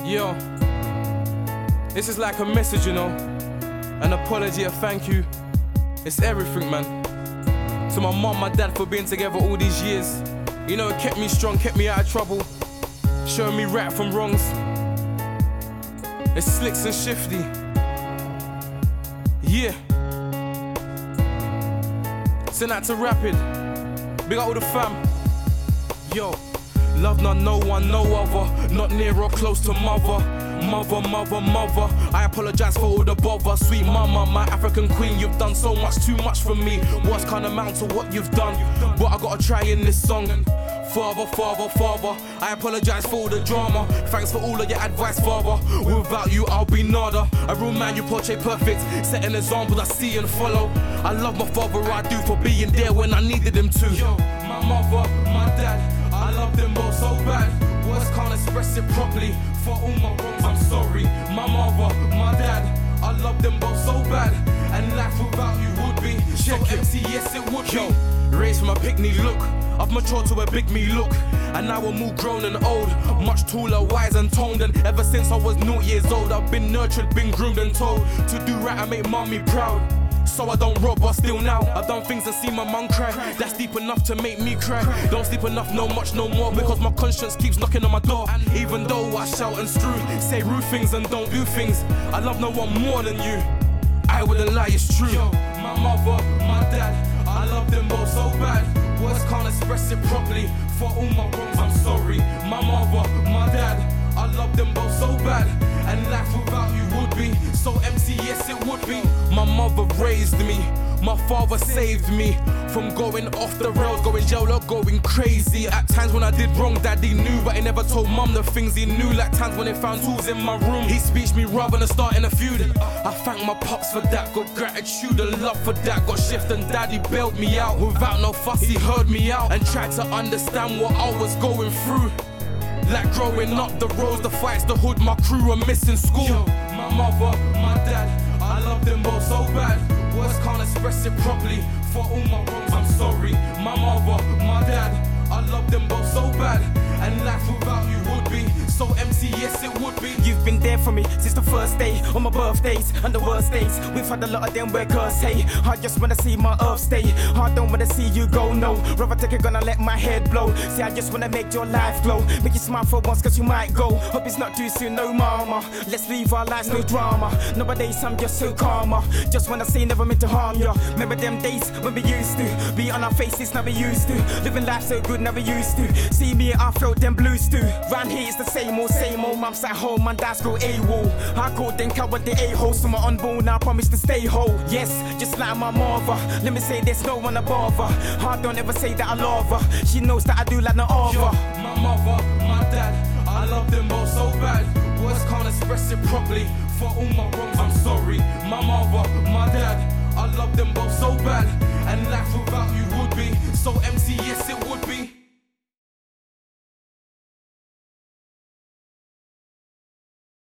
Yo, this is like a message, you know. An apology, a thank you. It's everything, man. To my mom, my dad for being together all these years. You know, it kept me strong, kept me out of trouble, showing me right from wrongs. It's Slicks and Shifty. Yeah. Send out to Rapid. Big up all the fam. Yo. Love not no one, no other. Not near or close to mother. Mother. I apologize for all the bother. Sweet mama, my African queen. You've done so much, too much for me. What's can't amount to what you've done? But I gotta try in this song. Father, I apologize for all the drama. Thanks for all of your advice, father. Without you, I'll be nada. A real man, you portray perfect. Setting examples I see and follow. I love my father, I do, for being there when I needed him to. Yo, my mother, my dad, I love them both so bad. Words can't express it properly. For all my wrongs, I'm sorry. My mother, my dad, I love them both so bad. And life without you would be so empty, yes it would be. Raised from a pick-me look, I've matured to a big me look. And now I'm all grown and old, much taller, wise and toned. And ever since I was 0 years old, I've been nurtured, been groomed and told to do right and make mommy proud. So I don't rob, but still now I've done things and seen my mum cry. That's deep enough to make me cry. Don't sleep enough, no much, no more, because my conscience keeps knocking on my door. And even though I shout and screw, say rude things and don't do things, I love no one more than you. I wouldn't lie, it's true. Yo, my mother, my dad, I love them both so bad. Words can't express it properly. For all my wrongs, I'm sorry. My mother, my dad, I love them both so bad. And life without you would be so empty, yes it would be. My mother raised me, my father saved me from going off the rails, going jail or going crazy. At times when I did wrong, daddy knew, but he never told mum the things he knew. Like times when they found tools in my room, he speeched me rather than starting a feud. I thank my pops for that, got gratitude and love for that. Got shift and daddy bailed me out. Without no fuss, he heard me out and tried to understand what I was going through. Like growing up, the roads, the fights, the hood, my crew were missing school. Yo, my mother, my dad, I love them both so bad. Words can't express it properly. For all my wrongs, I'm sorry. My mother, my dad, I love them both so bad. And life without you would be so empty, yes it would be. You've been there for me since the first day, on my birthdays and the worst days. We've had a lot of them where girls say, I just wanna see my earth stay. I don't wanna see you go, no. Rather take a gun and let my head blow. See, I just wanna make your life glow. Make you smile for once cause you might go. Hope it's not too soon, no mama. Let's leave our lives, no drama. Nowadays I'm just so calmer. Just wanna say never meant to harm ya. Remember them days when we used to be on our faces, now we used to. Living life so good, now we used to. See me, I felt them blues too. Round here it's the same old. Mum's at home, my dad's go AWOL. I called then covered the a-hole, so my unborn I promise to stay whole. Yes, just like my mother. Let me say there's no one to bother. I don't ever say that I love her. She knows that I do like no other. Yo, my mother, my dad, I love them both so bad. Words can't express it properly. For all my wrongs, I'm sorry. My mother, my dad, I love them both so bad. And life